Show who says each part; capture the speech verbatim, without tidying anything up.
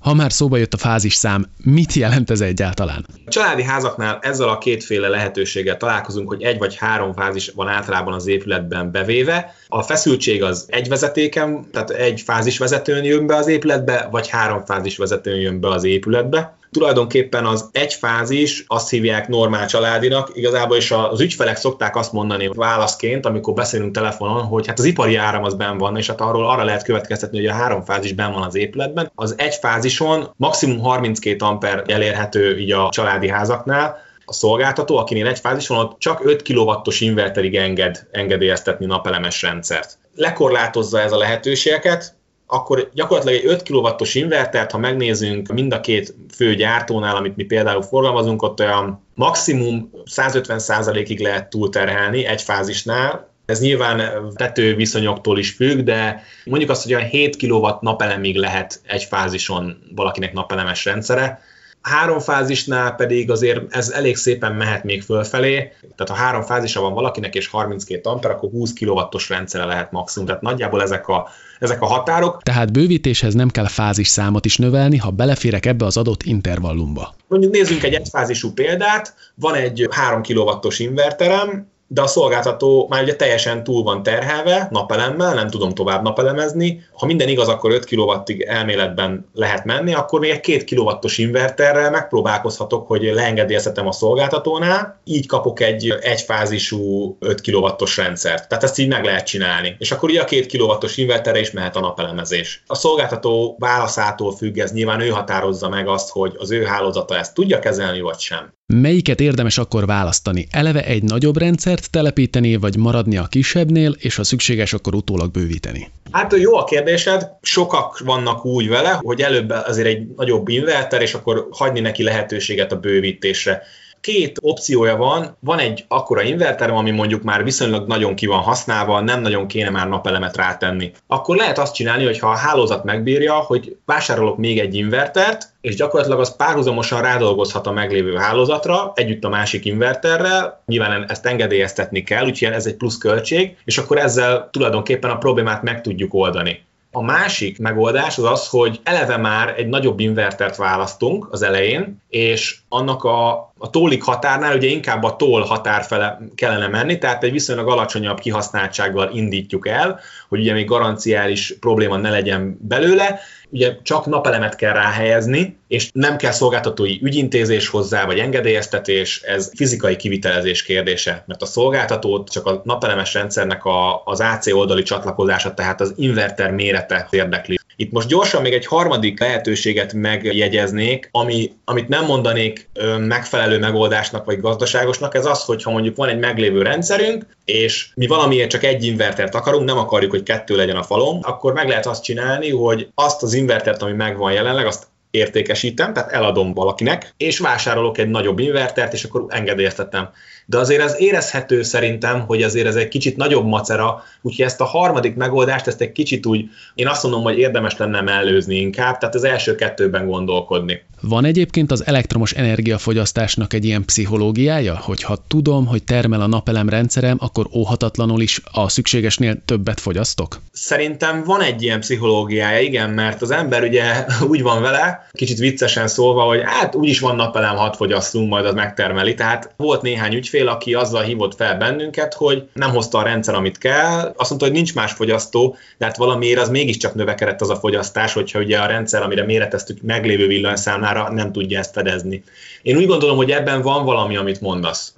Speaker 1: Ha már szóba jött a fázisszám, mit jelent ez egyáltalán?
Speaker 2: A családi házaknál ezzel a kétféle lehetőséggel találkozunk, hogy egy vagy három fázis van általában az épületben bevéve. A feszültség az egy vezetéken, tehát egy fázisvezetőn jön be az épületbe, vagy három fázisvezetőn jön be az épületbe. Tulajdonképpen az egy fázis, azt hívják normál családinak, igazából is az ügyfelek szokták azt mondani válaszként, amikor beszélünk telefonon, hogy hát az ipari áram az benn van, és hát arról arra lehet következtetni, hogy a három fázis benn van az épületben. Az egy fázison maximum harminckét amper elérhető így a családi házaknál. A szolgáltató, akinél egy fázis van, ott csak öt kilowattos inverterig enged engedélyeztetni napelemes rendszert. Lekorlátozza ez a lehetőségeket, akkor gyakorlatilag egy öt kilowattos invertert, ha megnézzünk mind a két fő gyártónál, amit mi például forgalmazunk, ott olyan maximum százötven százalékig lehet túlterhelni egy fázisnál. Ez nyilván tetőviszonyoktól is függ, de mondjuk azt, hogy olyan hét kilowatt napelemig lehet egy fázison valakinek napelemes rendszere. Három fázisnál pedig azért ez elég szépen mehet még fölfelé, tehát ha három fázisa van valakinek és harminckét amper, akkor húsz kilowattos rendszere lehet maximum, tehát nagyjából ezek a, ezek a határok.
Speaker 1: Tehát bővítéshez nem kell fázisszámot is növelni, ha beleférek ebbe az adott intervallumba.
Speaker 2: Mondjuk nézzünk egy egyfázisú példát, van egy három kilowattos inverterem, de a szolgáltató már ugye teljesen túl van terhelve napelemmel, nem tudom tovább napelemezni. Ha minden igaz, akkor öt kilowattig elméletben lehet menni, akkor még egy két kilowattos inverterrel megpróbálkozhatok, hogy leengedélyeztetem a szolgáltatónál, így kapok egy egyfázisú öt kilowattos rendszert. Tehát ezt így meg lehet csinálni. És akkor ugye a két kilowattos inverterre is mehet a napelemezés. A szolgáltató válaszától függ, ez nyilván ő határozza meg azt, hogy az ő hálózata ezt tudja kezelni, vagy sem.
Speaker 1: Melyiket érdemes akkor választani? Eleve egy nagyobb rendszert telepíteni, vagy maradni a kisebbnél, és ha szükséges, akkor utólag bővíteni?
Speaker 2: Hát jó a kérdésed. Sokak vannak úgy vele, hogy előbb azért egy nagyobb inverter, és akkor hagyni neki lehetőséget a bővítésre. Két opciója van, van egy akkora inverterem, ami mondjuk már viszonylag nagyon ki van használva, nem nagyon kéne már napelemet rátenni. Akkor lehet azt csinálni, hogy ha a hálózat megbírja, hogy vásárolok még egy invertert, és gyakorlatilag az párhuzamosan rádolgozhat a meglévő hálózatra, együtt a másik inverterrel, nyilván ezt engedélyeztetni kell, úgyhogy ez egy plusz költség, és akkor ezzel tulajdonképpen a problémát meg tudjuk oldani. A másik megoldás az az, hogy eleve már egy nagyobb invertert választunk az elején, és annak a, a tólig határnál ugye inkább a toll határ fele kellene menni, tehát egy viszonylag alacsonyabb kihasználtsággal indítjuk el, hogy ugye még garanciális probléma ne legyen belőle, ugye csak napelemet kell ráhelyezni, és nem kell szolgáltatói ügyintézés hozzá, vagy engedélyeztetés, ez fizikai kivitelezés kérdése, mert a szolgáltatót csak a napelemes rendszernek a, az á cé oldali csatlakozása, tehát az inverter mérete érdekli. Itt most gyorsan még egy harmadik lehetőséget megjegyeznék, ami, amit nem mondanék ö, megfelelő megoldásnak vagy gazdaságosnak, ez az, hogyha mondjuk van egy meglévő rendszerünk, és mi valamiért csak egy invertert akarunk, nem akarjuk, hogy kettő legyen a falon, akkor meg lehet azt csinálni, hogy azt az invertert, ami megvan jelenleg, azt értékesítem, tehát eladom valakinek, és vásárolok egy nagyobb invertert, és akkor engedélyeztetem. De azért ez érezhető szerintem, hogy azért ez egy kicsit nagyobb macera, úgyhogy ezt a harmadik megoldást, ezt egy kicsit úgy, én azt mondom, hogy érdemes lenne mellőzni inkább, tehát az első kettőben gondolkodni.
Speaker 1: Van egyébként az elektromos energiafogyasztásnak egy ilyen pszichológiája, hogy ha tudom, hogy termel a napelem rendszerem, akkor óhatatlanul is a szükségesnél többet fogyasztok?
Speaker 2: Szerintem van egy ilyen pszichológiája, igen, mert az ember ugye úgy van vele, kicsit viccesen szólva, hogy hát úgyis van napelem, hadd fogyasszunk, majd az megtermeli. Tehát volt néhány ügyfél, aki azzal hívott fel bennünket, hogy nem hozta a rendszer, amit kell, azt mondta, hogy nincs más fogyasztó, de hát valamiért az mégiscsak növekedett az a fogyasztás, hogyha ugye a rendszer, amire méreteztük, meglévő villanyszámlára nem tudja ezt fedezni. Én úgy gondolom, hogy ebben van valami, amit mondasz.